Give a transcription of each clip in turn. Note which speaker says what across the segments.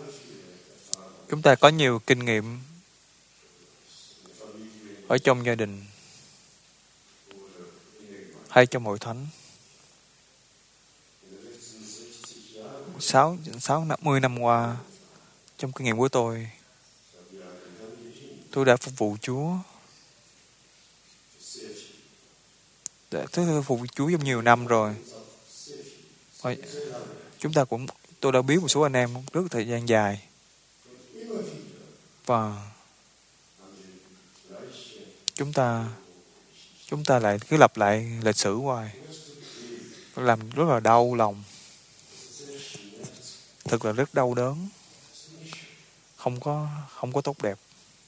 Speaker 1: Chúng ta có nhiều kinh nghiệm ở trong gia đình hay trong hội thánh. 60 năm qua, trong kinh nghiệm của tôi đã phục vụ Chúa. Tôi phục vụ Chúa trong nhiều năm rồi. Tôi đã biết một số anh em rất thời gian dài. Và chúng ta lại cứ lặp lại lịch sử hoài. Làm rất là đau lòng. Thật là rất đau đớn. Không có tốt đẹp.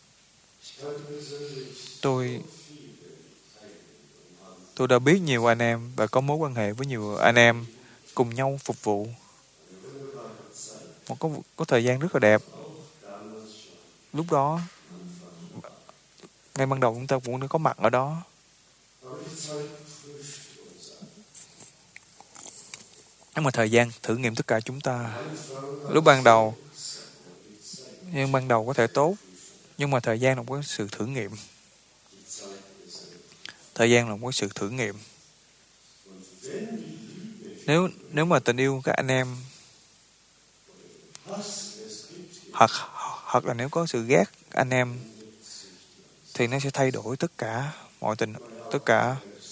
Speaker 1: Tôi đã biết nhiều anh em và có mối quan hệ với nhiều anh em cùng nhau phục vụ. Có thời gian rất là đẹp. Lúc đó, ngay ban đầu chúng ta cũng đã có mặt ở đó. Nhưng mà thời gian thử nghiệm tất cả chúng ta. Lúc ban đầu có thể tốt, nhưng mà thời gian là một cái sự thử nghiệm. Thời gian là một cái sự thử nghiệm. Nếu mà tình yêu các anh em hoặc là nếu có sự ghét anh em thì nó sẽ thay đổi tất cả tất cả.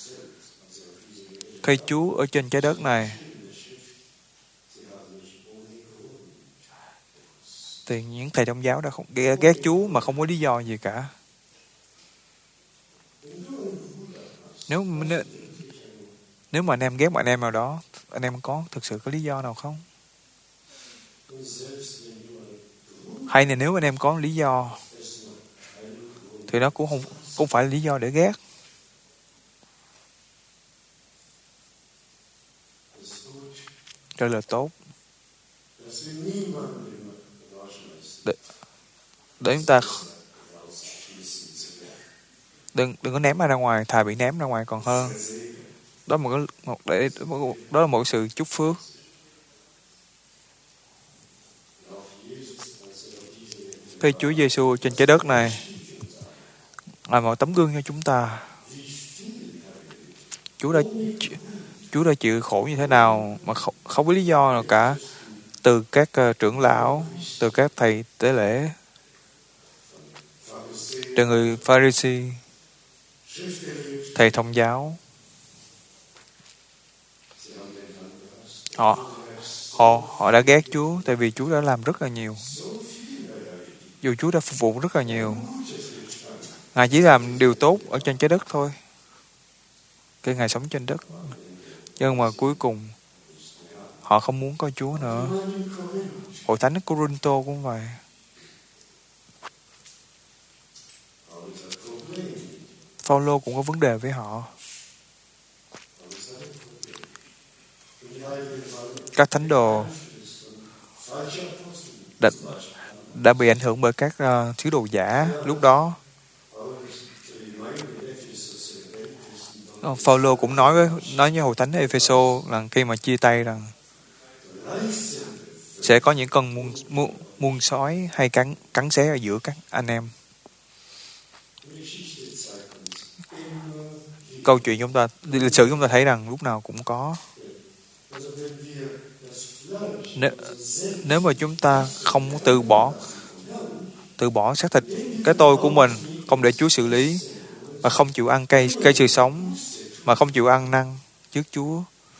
Speaker 1: Khi Chúa ở trên trái đất này thì những thầy trong giáo đã không ghét Chúa mà không có lý do gì cả. Nếu mà anh em ghét một anh em nào đó, anh em có thực sự có lý do nào không? Hay là nếu anh em có lý do thì nó cũng không phải là lý do để ghét. Đây là tốt. Để chúng ta đừng có ném ai ra ngoài, thà bị ném ra ngoài còn hơn. Đó là một sự chúc phước. Khi Chúa Giêsu trên trái đất này là một tấm gương cho chúng ta. Chúa đã chịu khổ như thế nào mà không có lý do nào cả. Từ các trưởng lão, từ các thầy tế lễ, từ người Pha-ri-si, thầy thông giáo. Họ đã ghét Chúa tại vì Chúa đã làm rất là nhiều. Dù Chúa đã phục vụ rất là nhiều, Ngài chỉ làm điều tốt ở trên trái đất thôi. Khi Ngài sống trên đất. Nhưng mà cuối cùng họ không muốn có Chúa nữa. Hội thánh Cô-rinh-tô cũng vậy. Phao-lô cũng có vấn đề với họ. Các thánh đồ đã bị ảnh hưởng bởi các sứ đồ giả lúc đó. Phao-lô cũng nói với hội thánh Ê-phê-sô rằng khi mà chia tay rằng sẽ có những con muôn sói hay cắn xé ở giữa các anh em. Câu chuyện lịch sử chúng ta thấy rằng lúc nào cũng có. Nếu mà chúng ta không từ bỏ xác thịt cái tôi của mình, không để Chúa xử lý, và không chịu ăn cây sự sống, mà không chịu ăn năn trước Chúa.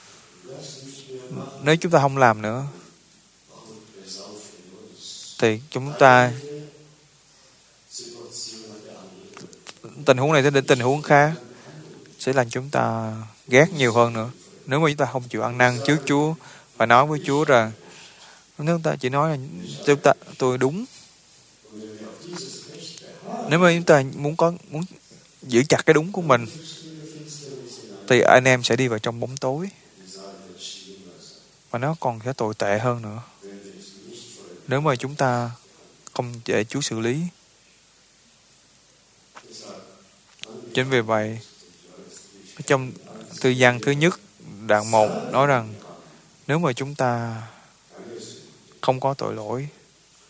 Speaker 1: Nếu chúng ta không làm nữa thì chúng ta tình huống này sẽ đến tình huống khác, sẽ làm chúng ta ghét nhiều hơn nữa. Nếu mà chúng ta không chịu ăn năn trước Chúa và nói với Chúa rằng nếu ta chỉ nói là tôi đúng. Nếu mà chúng ta muốn giữ chặt cái đúng của mình thì anh em sẽ đi vào trong bóng tối, và nó còn sẽ tồi tệ hơn nữa nếu mà chúng ta không để Chúa xử lý. Chính vì vậy, trong Thư Giăng thứ nhất đoạn 1 nói rằng nếu mà chúng ta không có tội lỗi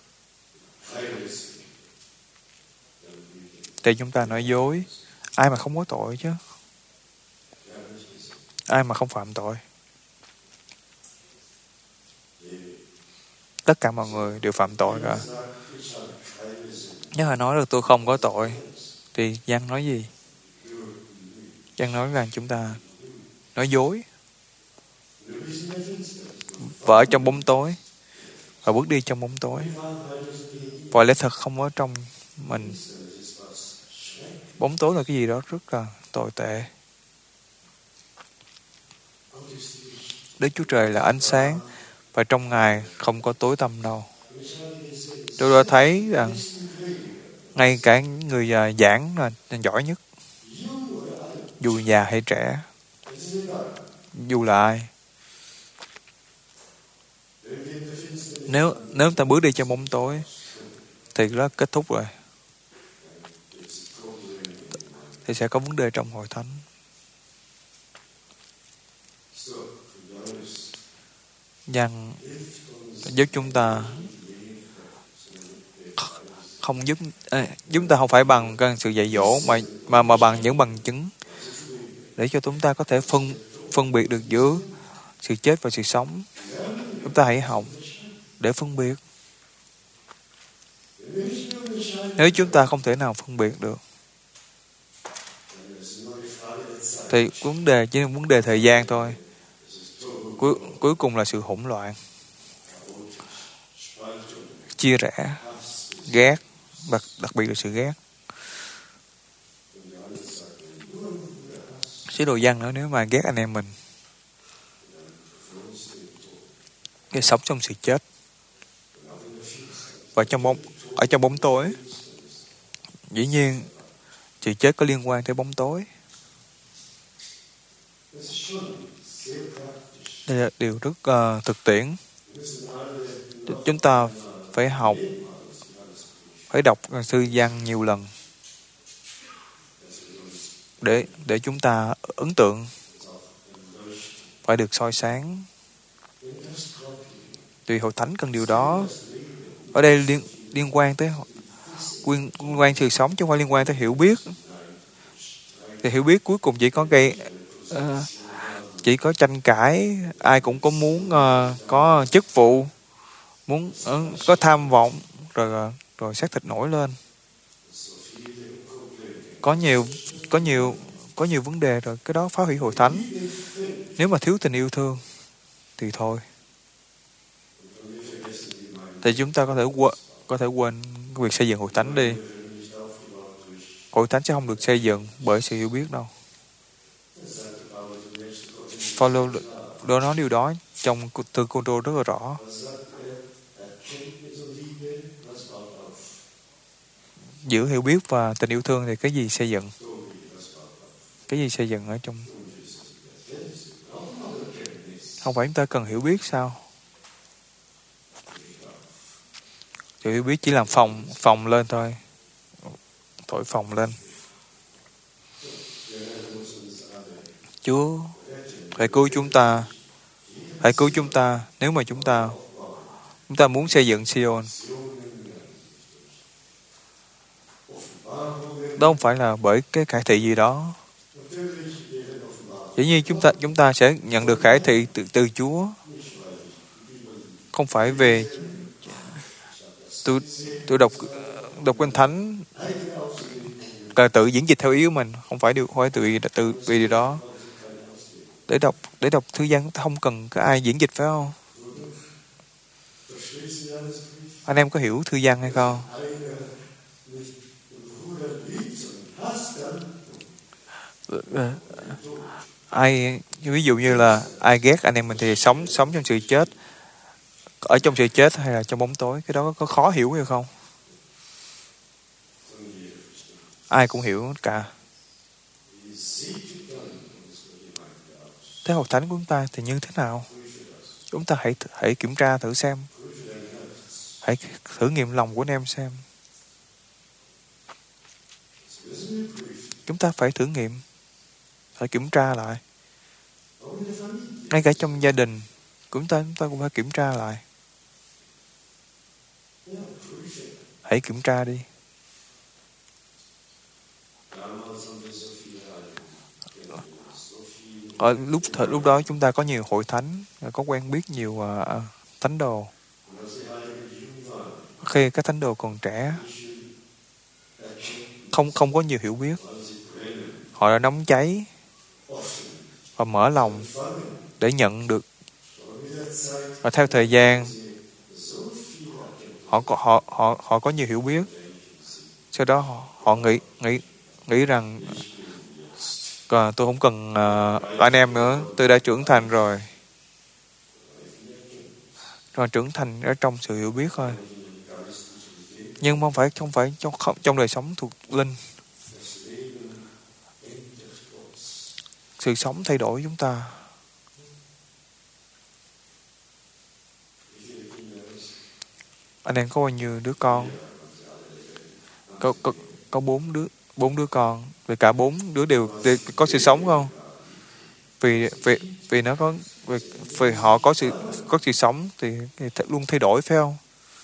Speaker 1: để chúng ta nói dối. Ai mà không có tội chứ? Ai mà không phạm tội? Tất cả mọi người đều phạm tội cả. Nếu họ nói được tôi không có tội, thì Giăng nói gì? Giăng nói rằng chúng ta nói dối và ở trong bóng tối, và bước đi trong bóng tối, và lẽ thật không ở trong mình. Bóng tối là cái gì đó rất là tồi tệ. Đức Chúa Trời là ánh sáng, và trong Ngài không có tối tăm đâu. Tôi đã thấy rằng ngay cả người giảng là giỏi nhất, dù già hay trẻ, dù là ai, nếu ta bước đi trong bóng tối thì nó kết thúc rồi, thì sẽ có vấn đề trong hội thánh. Giăng giúp chúng ta không giúp chúng ta không phải bằng sự dạy dỗ, mà bằng những bằng chứng, để cho chúng ta có thể phân biệt được giữa sự chết và sự sống. Chúng ta hãy học để phân biệt. Nếu chúng ta không thể nào phân biệt được, thì vấn đề chỉ là vấn đề thời gian thôi. Cuối cùng là sự hỗn loạn, chia rẽ, ghét, đặc biệt là sự ghét. Sứ đồ Giăng nữa, nếu mà ghét anh em mình, cái sống trong sự chết và ở trong bóng tối, dĩ nhiên sự chết có liên quan tới bóng tối. Đây là điều rất thực tiễn. Chúng ta phải học, phải đọc sư Giăng nhiều lần để chúng ta ấn tượng, phải được soi sáng. Tùy hội thánh cần điều đó. Ở đây liên quan tới liên quan sự sống, chứ không phải liên quan tới hiểu biết. Thì hiểu biết cuối cùng chỉ có chỉ có tranh cãi, ai cũng có muốn có chức vụ, muốn có tham vọng, rồi xác thịt nổi lên. Có nhiều vấn đề rồi, cái đó phá hủy hội thánh. Nếu mà thiếu tình yêu thương thì thôi, thì chúng ta có thể quên cái việc xây dựng hội thánh đi. Hội thánh sẽ không được xây dựng bởi sự hiểu biết đâu. Phaolô đã nói điều đó trong thư Cô-tô rất là rõ. Giữa hiểu biết và tình yêu thương thì cái gì xây dựng? Cái gì xây dựng ở trong? Không phải chúng ta cần hiểu biết sao? Sự hiểu biết chỉ làm phòng lên thôi, thổi phòng lên. Chúa hãy cứu chúng ta, hãy cứu chúng ta. Nếu mà chúng ta muốn xây dựng Sion, đó không phải là bởi cái khải thị gì đó. Dĩ nhiên chúng ta sẽ nhận được khải thị từ Chúa, không phải về tôi đọc Kinh Thánh tự diễn dịch theo ý của mình, không phải vì điều đó. Để đọc thư Giăng không cần có ai diễn dịch, phải không? Anh em có hiểu thư Giăng hay không? Ví dụ như là ai ghét anh em mình thì sống trong sự chết, ở trong sự chết hay là trong bóng tối, cái đó có khó hiểu hay không? Ai cũng hiểu cả. Thế hội thánh của chúng ta thì như thế nào? Chúng ta hãy kiểm tra thử xem, hãy thử nghiệm lòng của anh em xem. Chúng ta phải thử nghiệm, phải kiểm tra lại. Ngay cả trong gia đình, chúng ta cũng phải kiểm tra lại. Hãy kiểm tra đi. Ở lúc đó chúng ta có nhiều hội thánh, có quen biết nhiều thánh đồ. Khi các thánh đồ còn trẻ, không không có nhiều hiểu biết, họ đã nóng cháy và mở lòng để nhận được. Và theo thời gian, họ có nhiều hiểu biết. Sau đó họ nghĩ rằng tôi không cần anh em nữa, tôi đã trưởng thành rồi. Rồi trưởng thành ở trong sự hiểu biết thôi. Nhưng không phải trong đời sống thuộc linh. Sự sống thay đổi chúng ta. Anh em có bao nhiêu đứa con? Có bốn đứa con. Vì cả bốn đứa đều có sự sống không? Vì nó có vì họ có sự sống thì luôn thay đổi, phải không?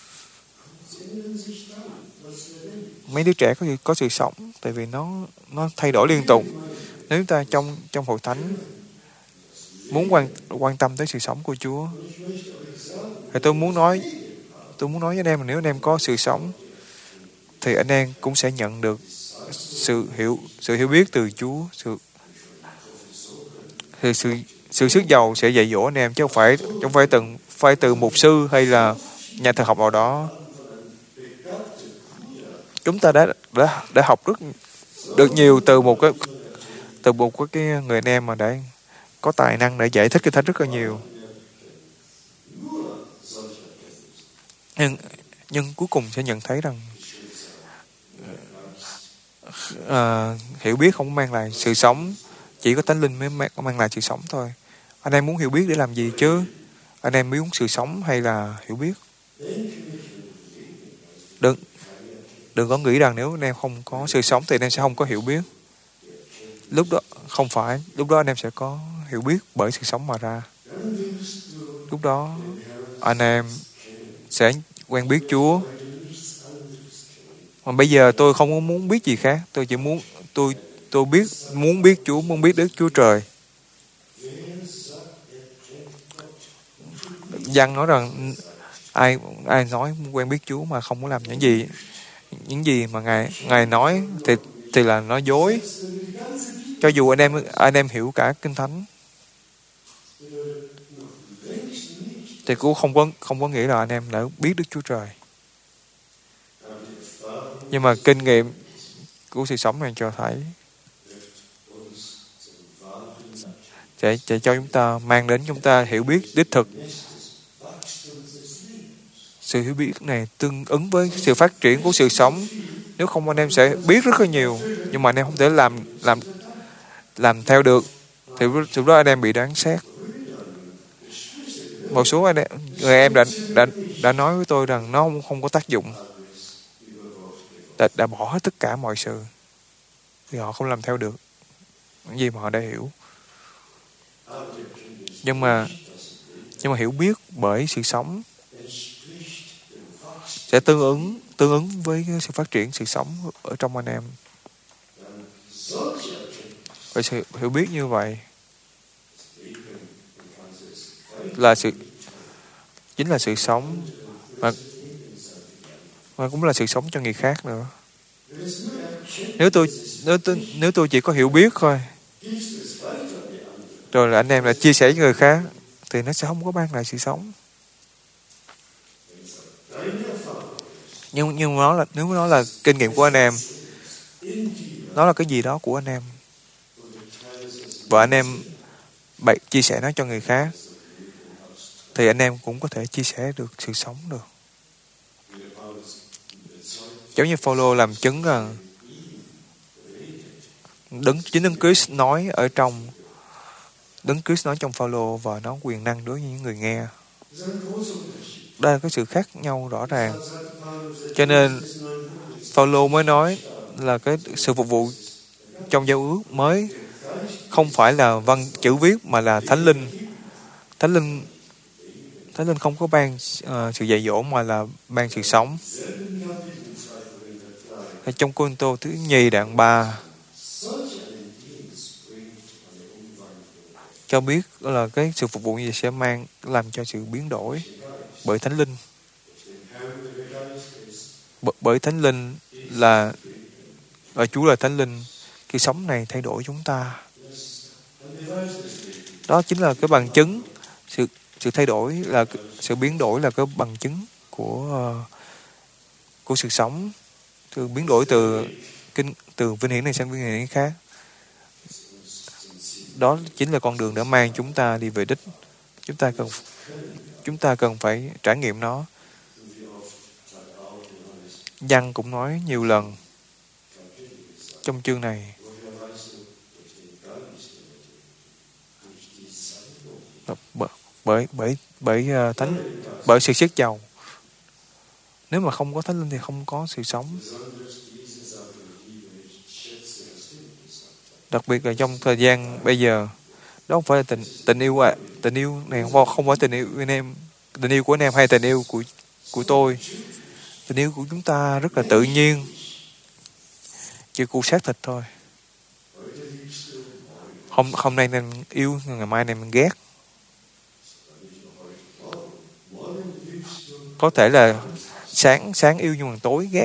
Speaker 1: Mấy đứa trẻ có sự sống tại vì nó thay đổi liên tục. Nếu chúng ta trong hội thánh muốn quan tâm tới sự sống của Chúa, thì tôi muốn nói với anh em là nếu anh em có sự sống thì anh em cũng sẽ nhận được sự hiểu biết từ Chúa, sự sức giàu sẽ dạy dỗ anh em, chứ không phải từ mục sư hay là nhà thần học nào đó. Chúng ta đã học được nhiều từ một cái người anh em mà đã có tài năng để giải thích kinh thánh rất là nhiều. Nhưng cuối cùng sẽ nhận thấy rằng hiểu biết không mang lại sự sống, chỉ có Thánh Linh mới mang lại sự sống thôi. Anh em muốn hiểu biết để làm gì chứ? Anh em muốn sự sống hay là hiểu biết? Đừng có nghĩ rằng nếu anh em không có sự sống thì anh em sẽ không có hiểu biết. Lúc đó không phải, lúc đó anh em sẽ có hiểu biết bởi sự sống mà ra. Lúc đó anh em sẽ quen biết Chúa. Mà bây giờ tôi không muốn biết gì khác, tôi chỉ muốn muốn biết Chúa, muốn biết Đức Chúa Trời. Giăng nói rằng ai nói quen biết Chúa mà không muốn làm những gì mà ngài nói thì là nói dối. Cho dù anh em hiểu cả Kinh Thánh thì cũng không có nghĩa là anh em đã biết Đức Chúa Trời. Nhưng mà kinh nghiệm của sự sống này cho thấy sẽ cho chúng ta, mang đến chúng ta hiểu biết đích thực. Sự hiểu biết này tương ứng với sự phát triển của sự sống. Nếu không anh em sẽ biết rất là nhiều, nhưng mà anh em không thể làm theo được, thì lúc đó anh em bị đoán xét. Một số người em đã nói với tôi rằng nó không có tác dụng, đã bỏ hết tất cả mọi sự thì họ không làm theo được những gì mà họ đã hiểu. Nhưng mà hiểu biết bởi sự sống sẽ tương ứng với sự phát triển sự sống ở trong anh em. Và sự hiểu biết như vậy chính là sự sống, mà cũng là sự sống cho người khác nữa. Nếu tôi chỉ có hiểu biết thôi, rồi là anh em là chia sẻ với người khác, thì nó sẽ không có mang lại sự sống. Nhưng nếu nó là kinh nghiệm của anh em, nó là cái gì đó của anh em, và anh em chia sẻ nó cho người khác, thì anh em cũng có thể chia sẻ được sự sống được. Giống như Phaolô làm chứng rằng chính Đấng Christ nói ở trong Đấng Christ nói trong Phaolô, và nó quyền năng đối với những người nghe. Đây là cái sự khác nhau rõ ràng. Cho nên Phaolô mới nói là cái sự phục vụ trong giao ước mới không phải là văn chữ viết mà là Thánh Linh. Thánh Linh không có ban sự dạy dỗ mà là ban sự sống. Ở trong Cô-rinh-tô thứ nhì đoạn 3, cho biết là cái sự phục vụ như vậy sẽ làm cho sự biến đổi bởi Thánh Linh. Bởi Thánh Linh là Chúa là Thánh Linh. Khi sống này thay đổi chúng ta. Đó chính là cái bằng chứng. Sự thay đổi là sự biến đổi là cái bằng chứng của sự sống. Sự biến đổi từ vinh hiển này sang vinh hiển khác. Đó chính là con đường để mang chúng ta đi về đích. Chúng ta cần phải trải nghiệm nó. Giăng cũng nói nhiều lần trong chương này, bởi sự siết dầu. Nếu mà không có Thánh Linh thì không có sự sống. Đặc biệt là trong thời gian bây giờ, đó không phải là tình yêu tình yêu này không phải tình yêu anh em, tình yêu của anh em hay tình yêu của tôi. Tình yêu của chúng ta rất là tự nhiên, chỉ cụ xác thịt thôi. Hôm nay nên yêu, ngày mai nên mình ghét. Có thể là sáng yêu nhưng mà tối ghét.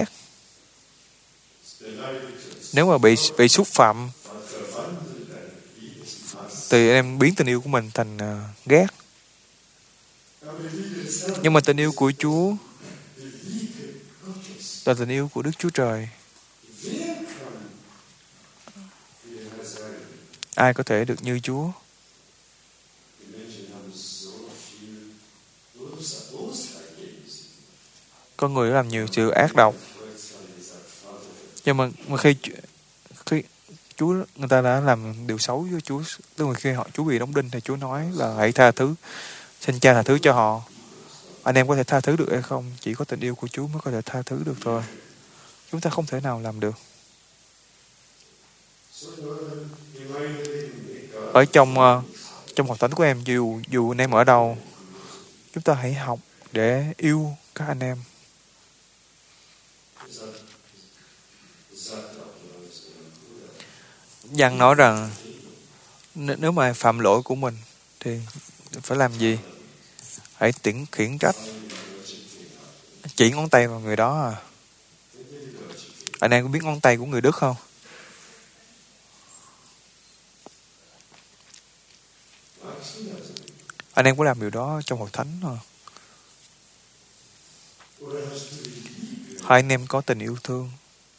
Speaker 1: Nếu mà bị xúc phạm thì em biến tình yêu của mình thành ghét. Nhưng mà tình yêu của Chúa là tình yêu của Đức Chúa Trời. Ai có thể được như Chúa? Con người làm nhiều sự ác độc. Nhưng mà khi Chúa, người ta đã làm điều xấu với Chúa, tức là khi Chúa bị đóng đinh thì Chúa nói là hãy tha thứ, xin Cha tha thứ cho họ. Anh em có thể tha thứ được hay không? Chỉ có tình yêu của Chúa mới có thể tha thứ được thôi. Chúng ta không thể nào làm được. Ở trong học thánh của em, dù anh em ở đâu, chúng ta hãy học để yêu các anh em. Giăng nói rằng nếu mà phạm lỗi của mình thì phải làm gì? Hãy khiển trách, chỉ ngón tay vào người đó. Anh em có biết ngón tay của người Đức không? Anh em có làm điều đó trong hội thánh không? Hai anh em có tình yêu thương,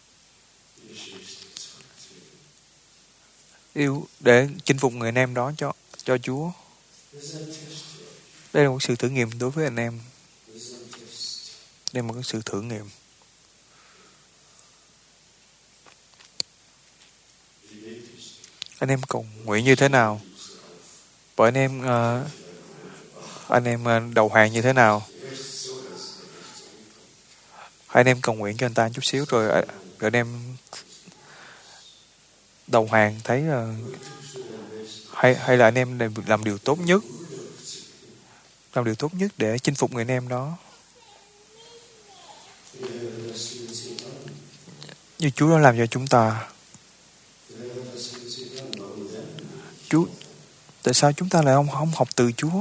Speaker 1: yêu để chinh phục người anh em đó cho Chúa. Đây là một sự thử nghiệm đối với anh em. Đây là một sự thử nghiệm. Anh em cầu nguyện như thế nào? Bởi anh em đầu hàng như thế nào? Hai anh em cầu nguyện cho anh ta chút xíu rồi anh em đầu hàng thấy hay là anh em làm điều tốt nhất, để chinh phục người anh em đó, như Chúa đã làm cho chúng ta. Tại sao chúng ta lại không học từ Chúa?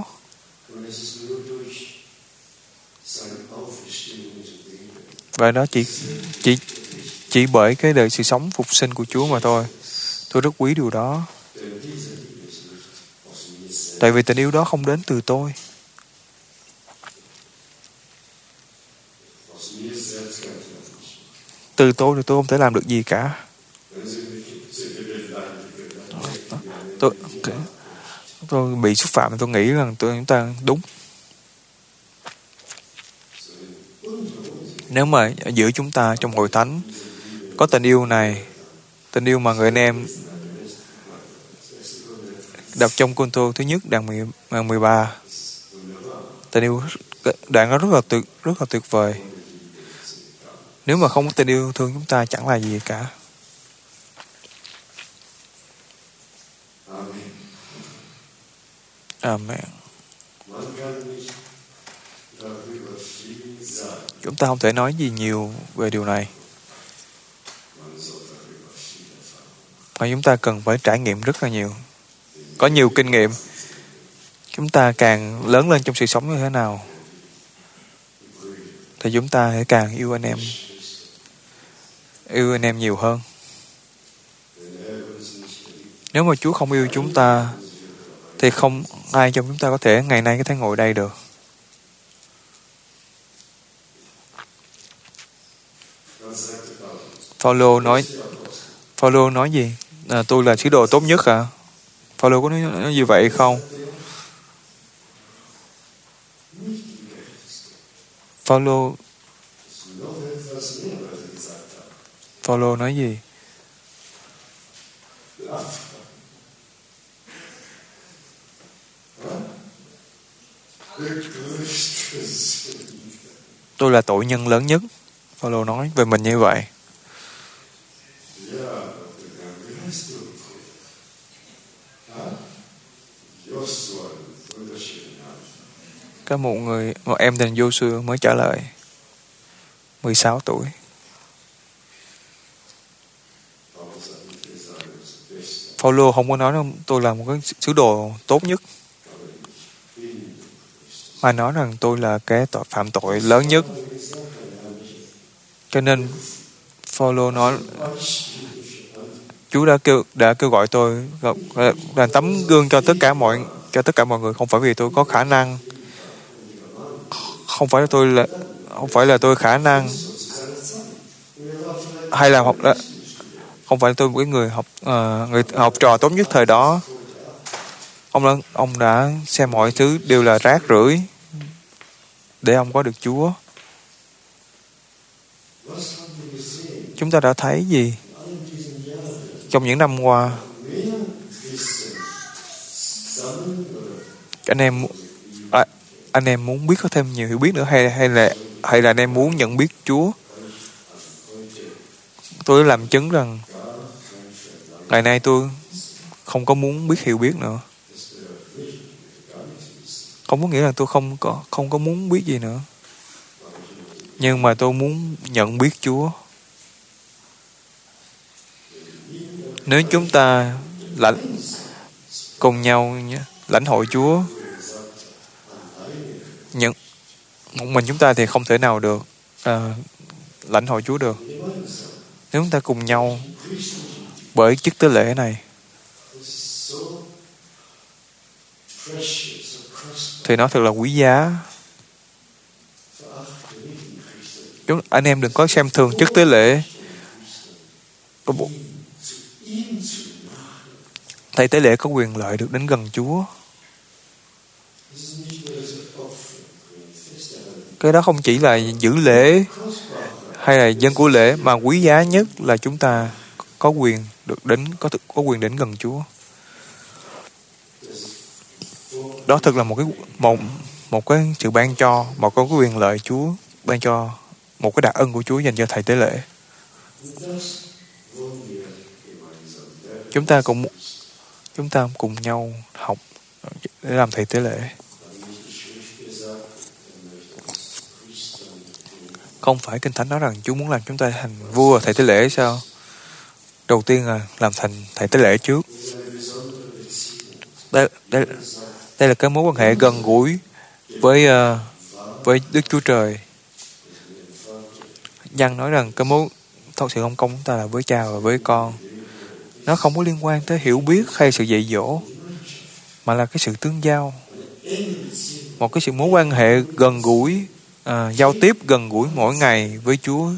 Speaker 1: Và đó chỉ bởi cái đời sự sống phục sinh của Chúa mà thôi. Tôi rất quý điều đó. Tại vì tình yêu đó không đến từ tôi. Từ tôi thì tôi không thể làm được gì cả. Tôi bị xúc phạm thì tôi nghĩ rằng chúng ta đúng. Nếu mà giữa chúng ta trong hội thánh có tình yêu này, tình yêu mà người anh em đọc trong Cô-rinh-tô thứ nhất đoạn 13, tình yêu đoạn đó rất là tuyệt vời. Nếu mà không có tình yêu thương chúng ta chẳng là gì cả. Amen. Chúng ta không thể nói gì nhiều về điều này, mà chúng ta cần phải trải nghiệm rất là nhiều, có nhiều kinh nghiệm. chúng ta càng lớn lên trong sự sống như thế nào thì chúng ta sẽ càng yêu anh em nhiều hơn. Nếu mà Chúa không yêu chúng ta thì không ai trong chúng ta có thể ngày nay có thể ngồi đây được. Phaolô nói gì? Tôi là sứ đồ tốt nhất à? Phaolô có nói như vậy không? Phaolô nói gì? Tôi là tội nhân lớn nhất. Phaolô nói về mình như vậy. Có một em tên Joshua mới trả lời, 16 tuổi. Phaolô không có nói rằng tôi là một cái sứ đồ tốt nhất, mà nói rằng tôi là cái phạm tội lớn nhất. Cho nên Phaolô nói Chúa đã kêu gọi tôi là tấm gương cho tất cả mọi người, không phải vì tôi có khả năng, không phải là tôi khả năng, hay là không phải là tôi một người học trò tốt nhất thời đó. Ông đã xem mọi thứ đều là rác rưởi để ông có được Chúa. Chúng ta đã thấy gì trong những năm qua? Anh em muốn biết có thêm nhiều hiểu biết nữa, hay là anh em muốn nhận biết Chúa? Tôi đã làm chứng rằng ngày nay tôi không có muốn biết hiểu biết nữa. Không có nghĩa là tôi không có muốn biết gì nữa, nhưng mà tôi muốn nhận biết Chúa. Nếu chúng ta cùng nhau lãnh hội Chúa, một mình chúng ta thì không thể nào được lãnh hội Chúa được. Nếu chúng ta cùng nhau, bởi chức tế lễ này thì nó thật là quý giá. Anh em đừng có xem thường chức tế lễ. Thầy tế lễ có quyền lợi được đến gần Chúa. Cái đó không chỉ là giữ lễ hay là dân của lễ, mà quý giá nhất là chúng ta có quyền được có quyền đến gần Chúa. Đó thật là một cái sự ban cho, một cái quyền lợi Chúa ban cho, một cái đặc ân của Chúa dành cho thầy tế lễ. Chúng ta cùng nhau học để làm thầy tế lễ. Không phải Kinh Thánh nói rằng Chúa muốn làm chúng ta thành vua thầy tế lễ sao? Đầu tiên là làm thành thầy tế lễ trước. Đây là cái mối quan hệ gần gũi với Đức Chúa Trời. Giăng nói rằng cái mối thật sự không công chúng ta là với Cha và với Con. Nó không có liên quan tới hiểu biết hay sự dạy dỗ, mà là cái sự tương giao, một cái sự mối quan hệ gần gũi, giao tiếp gần gũi mỗi ngày với Chúa.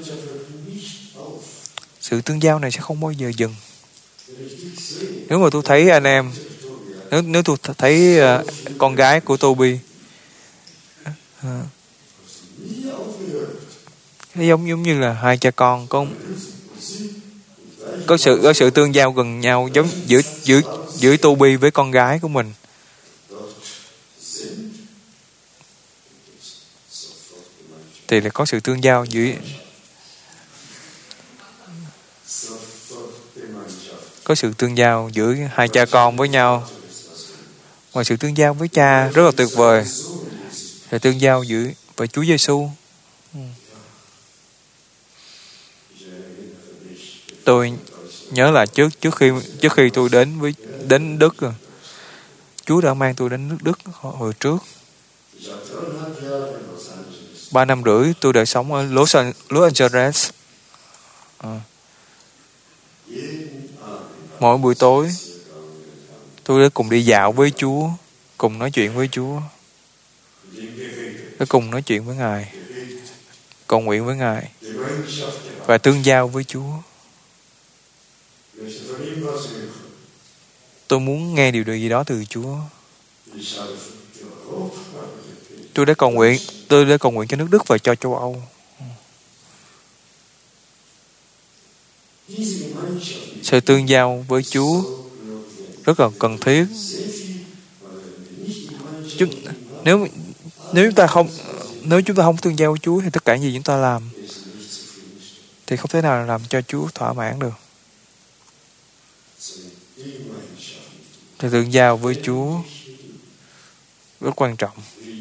Speaker 1: Sự tương giao này sẽ không bao giờ dừng. Nếu mà tôi thấy anh em, nếu tôi thấy con gái của Toby, giống như là hai cha con có sự tương giao gần nhau, giống giữa Toby với con gái của mình. Thì là có sự tương giao giữa hai cha con với nhau. Ngoài sự tương giao với Cha rất là tuyệt vời, là tương giao với Chúa Giêsu. Tôi nhớ là trước khi tôi đến Đức, Chúa đã mang tôi đến nước Đức hồi trước. 3 năm rưỡi tôi đã sống ở Los Angeles. Mỗi buổi tối tôi đã cùng đi dạo với Chúa, cùng nói chuyện với Chúa, đã cùng nói chuyện với Ngài, cầu nguyện với Ngài và tương giao với Chúa. Tôi muốn nghe điều gì đó từ Chúa. Tôi đã cầu nguyện cho nước Đức và cho châu Âu. Sự tương giao với Chúa rất là cần thiết. Nếu chúng ta không tương giao với Chúa thì tất cả gì chúng ta làm thì không thể nào làm cho Chúa thỏa mãn được. Sự tương giao với Chúa rất quan trọng.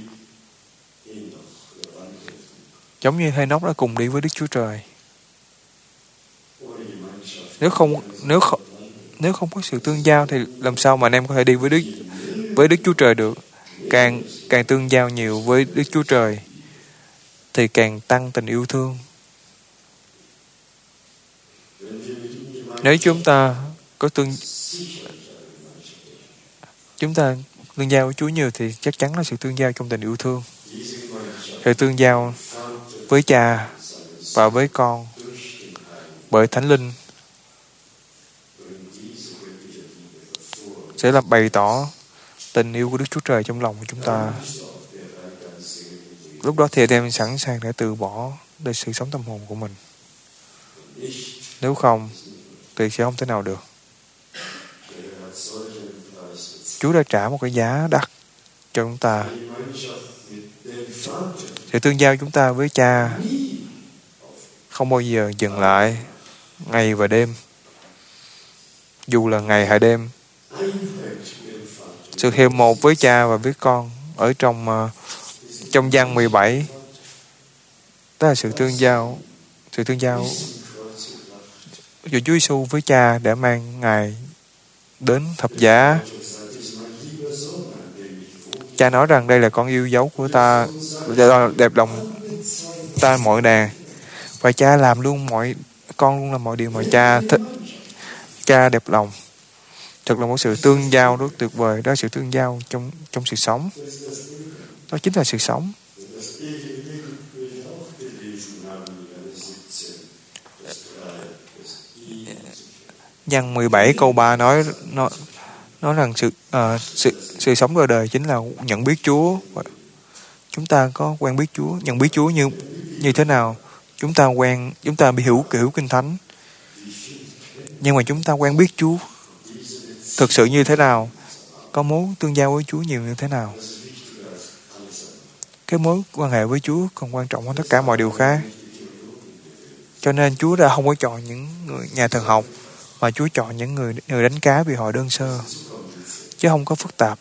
Speaker 1: Giống như Hê-nóc đã cùng đi với Đức Chúa Trời. Nếu không có sự tương giao thì làm sao mà anh em có thể đi với Đức Chúa Trời được? Càng tương giao nhiều với Đức Chúa Trời thì càng tăng tình yêu thương. Nếu chúng ta tương giao với Chúa nhiều thì chắc chắn là sự tương giao trong tình yêu thương. Sự tương giao với Cha và với Con bởi Thánh Linh sẽ là bày tỏ tình yêu của Đức Chúa Trời trong lòng của chúng ta. Lúc đó thì em sẵn sàng để từ bỏ để sự sống tâm hồn của mình. Nếu không thì sẽ không thể nào được. Chúa đã trả một cái giá đắt cho chúng ta. Sự tương giao chúng ta với Cha không bao giờ dừng lại ngày và đêm. Dù là ngày hay đêm. Sự hiệp một với Cha và với Con ở trong Giăng 17 đó là sự tương giao. Sự tương giao của Chúa Giêsu với Cha để mang Ngài đến thập giá. Cha nói rằng đây là con yêu dấu của ta, đẹp lòng ta mọi đàn. Và Cha làm luôn con luôn làm mọi điều mà Cha thích. Cha đẹp lòng. Thật là một sự tương giao rất tuyệt vời. Đó là sự tương giao trong sự sống. Đó chính là sự sống. Giăng 17 câu 3 nói rằng sự sống đời đời chính là nhận biết Chúa. Chúng ta có quen biết Chúa, nhận biết Chúa như thế nào? Chúng ta bị hiểu Kinh Thánh. Nhưng mà chúng ta quen biết Chúa thực sự như thế nào? Có mối tương giao với Chúa nhiều như thế nào? Cái mối quan hệ với Chúa còn quan trọng hơn tất cả mọi điều khác. Cho nên Chúa đã không có chọn những người nhà thần học, mà Chúa chọn những người đánh cá vì họ đơn sơ, chứ không có phức tạp.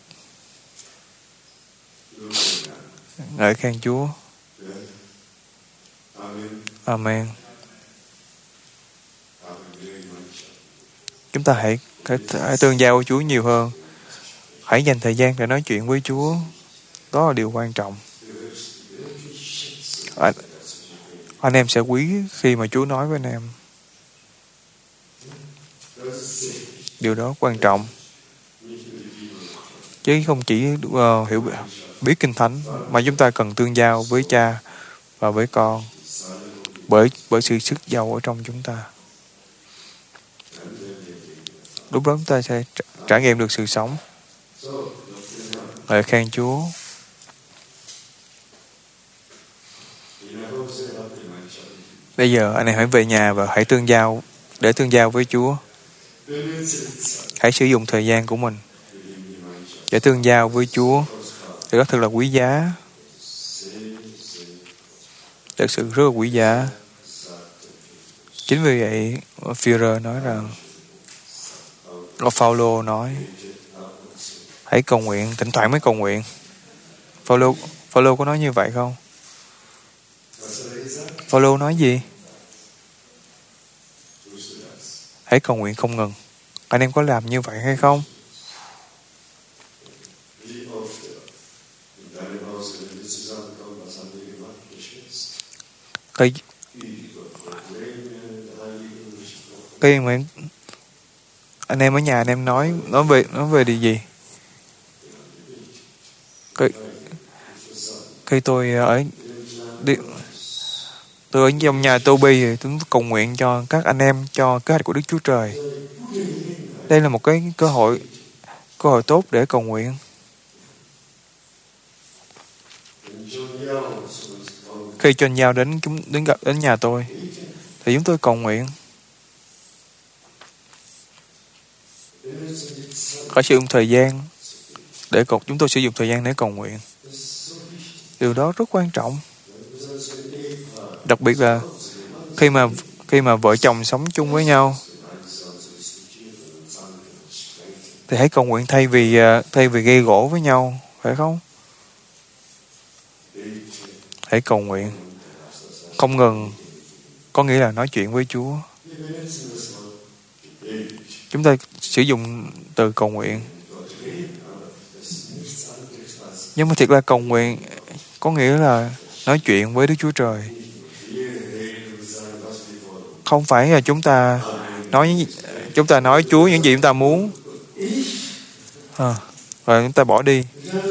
Speaker 1: Ngợi khen Chúa. Amen. Chúng ta hãy tương giao với Chúa nhiều hơn. Hãy dành thời gian để nói chuyện với Chúa. Đó là điều quan trọng. Anh em sẽ quý khi mà Chúa nói với anh em. Điều đó quan trọng. Chứ không chỉ biết Kinh Thánh, mà chúng ta cần tương giao với Cha và với Con bởi sự sức giàu ở trong chúng ta. Lúc đó chúng ta sẽ trải nghiệm được sự sống. Lời khen Chúa. Bây giờ anh em hãy về nhà và hãy tương giao với Chúa. Hãy sử dụng thời gian của mình để tương giao với Chúa. Điều đó thật là quý giá. Thật sự rất là quý giá. Chính vì vậy, Führer nói rằng, Phaolô nói, hãy cầu nguyện, thỉnh thoảng mới cầu nguyện. Phaolô có nói như vậy không? Phaolô nói gì? Hãy cầu nguyện không ngừng. Anh em có làm như vậy hay không? Cái mà anh em ở nhà anh em nói về điều gì? Khi tôi ở trong nhà Toby thì tôi cầu nguyện cho các anh em cho kế hoạch của Đức Chúa Trời. Đây là một cái cơ hội tốt để cầu nguyện. Khi John Giao đến nhà tôi thì chúng tôi cầu nguyện. Có sử dụng thời gian chúng tôi sử dụng thời gian để cầu nguyện. Điều đó rất quan trọng. Đặc biệt là khi mà vợ chồng sống chung với nhau thì hãy cầu nguyện thay vì gây gổ với nhau, phải không? Hãy cầu nguyện không ngừng, có nghĩa là nói chuyện với Chúa. Chúng ta sử dụng từ cầu nguyện, nhưng mà thiệt là cầu nguyện có nghĩa là nói chuyện với Đức Chúa Trời. Không phải là chúng ta nói Chúa những gì chúng ta muốn rồi chúng ta bỏ đi.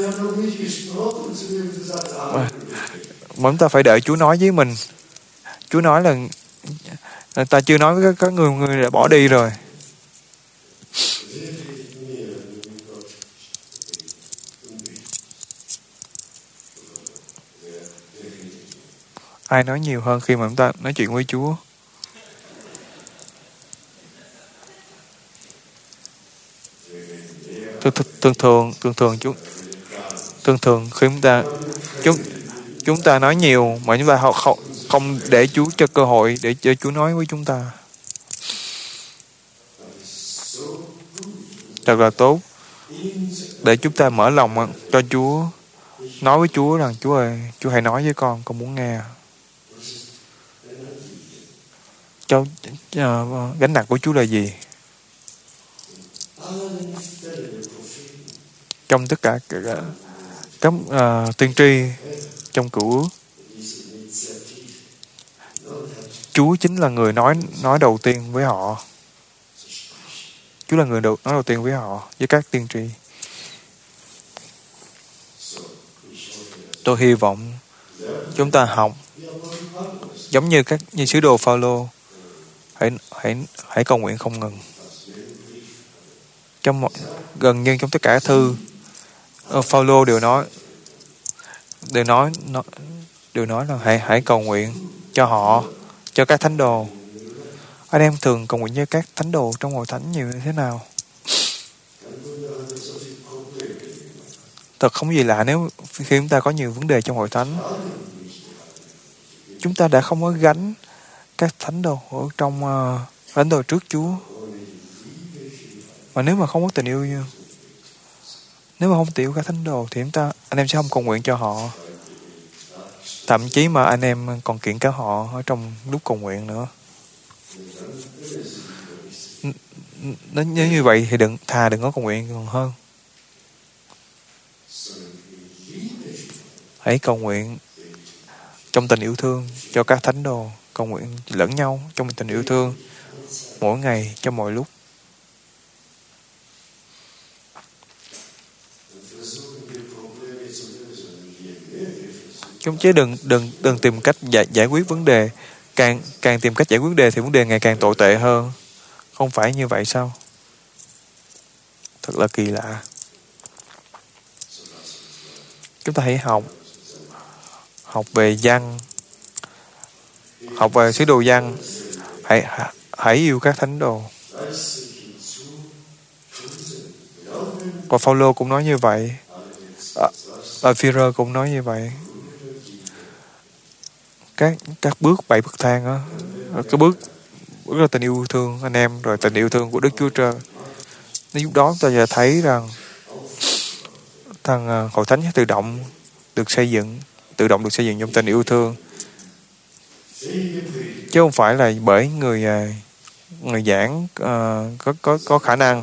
Speaker 1: Mà chúng ta phải đợi Chúa nói với mình. Chúa nói là người ta chưa nói với các người đã bỏ đi rồi. Ai nói nhiều hơn khi mà chúng ta nói chuyện với Chúa? Thường thường khi chúng ta nói nhiều mà chúng ta không để Chúa cho cơ hội để cho Chúa nói với chúng ta. Thật là tốt để chúng ta mở lòng cho Chúa, nói với Chúa rằng Chúa ơi, Chúa hãy nói với con muốn nghe. Gánh nặng của Chúa là gì? Trong tất cả các tiên tri trong Cựu Ước, Chúa chính là người nói đầu tiên với họ. Chúa là người nói đầu tiên với họ, với các tiên tri. Tôi hy vọng chúng ta học giống như sứ đồ Phaolô, hãy cầu nguyện không ngừng. Gần như trong tất cả thư, Phaolô đều nói là hãy cầu nguyện cho họ, cho các thánh đồ. Anh em thường cầu nguyện cho các thánh đồ trong hội thánh nhiều như thế nào? Thật không gì lạ nếu khi chúng ta có nhiều vấn đề trong hội thánh, chúng ta đã không có gánh các thánh đồ ở trong thánh đồ trước Chúa. Mà nếu mà không có tình yêu, nếu mà không tiểu các thánh đồ thì anh em sẽ không cầu nguyện cho họ. Thậm chí mà anh em còn kiện cáo họ ở trong lúc cầu nguyện nữa. Nếu như vậy thì đừng có cầu nguyện còn hơn. Hãy cầu nguyện trong tình yêu thương cho các thánh đồ, cầu nguyện lẫn nhau trong tình yêu thương mỗi ngày, trong mọi lúc. Chứ đừng tìm cách giải quyết vấn đề. Càng tìm cách giải quyết vấn đề thì vấn đề ngày càng tồi tệ hơn. Không phải như vậy sao? Thật là kỳ lạ. Chúng ta hãy học về văn, học về sứ đồ văn. Hãy yêu các thánh đồ. Và Phaolô cũng nói như vậy. Phi-rơ cũng nói như vậy. Các bước 7 bậc thang đó, cái bước là tình yêu thương anh em, rồi tình yêu thương của Đức Chúa Trời. Đến lúc đó ta sẽ thấy rằng hội thánh tự động được xây dựng trong tình yêu thương, chứ không phải là bởi người giảng có khả năng.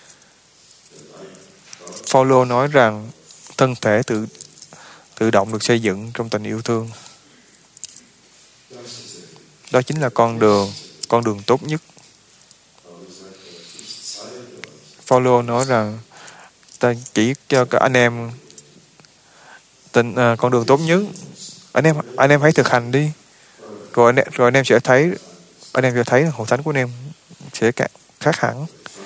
Speaker 1: Phaolô nói rằng thân thể tự động được xây dựng trong tình yêu thương. Đó chính là con đường tốt nhất. Phaolô nói rằng ta chỉ cho các anh em con đường tốt nhất. Anh em hãy thực hành đi, rồi anh em sẽ thấy hội thánh của anh em sẽ khác hẳn,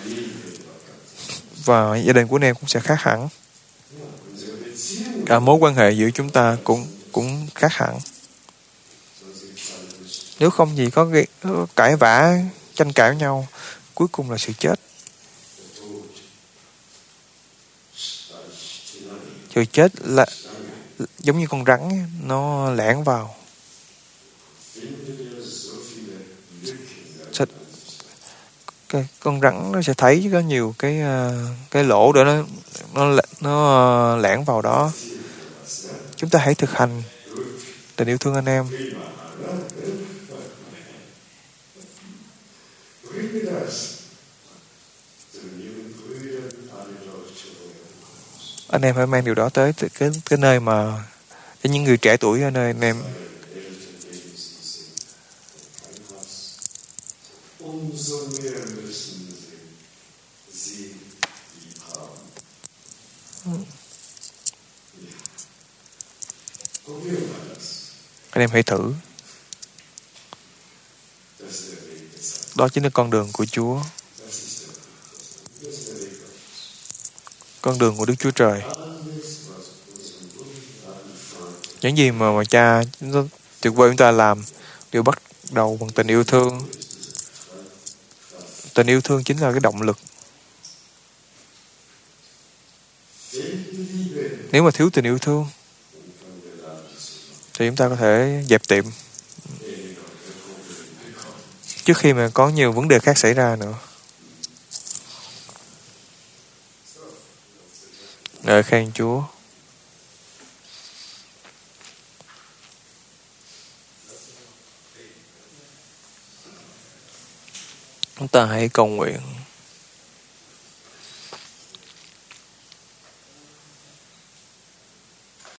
Speaker 1: và gia đình của anh em cũng sẽ khác hẳn. Cả mối quan hệ giữa chúng ta cũng khác hẳn. Nếu không gì có cãi vã, tranh cãi với nhau, cuối cùng là sự chết. Sự chết là giống như con rắn, nó lẻn vào. Con rắn nó sẽ thấy có nhiều cái lỗ để nó lẻn vào đó. Chúng ta hãy thực hành tình yêu thương anh em. Anh em phải mang điều đó tới cái nơi mà cho những người trẻ tuổi ở nơi anh em. Anh em hãy thử. Đó chính là con đường của Chúa, con đường của Đức Chúa Trời. Những gì mà Cha tuyệt vời chúng ta làm đều bắt đầu bằng tình yêu thương. Tình yêu thương chính là cái động lực. Nếu mà thiếu tình yêu thương thì chúng ta có thể dẹp tiệm trước khi mà có nhiều vấn đề khác xảy ra nữa. Ngợi khen Chúa. Chúng ta hãy cầu nguyện.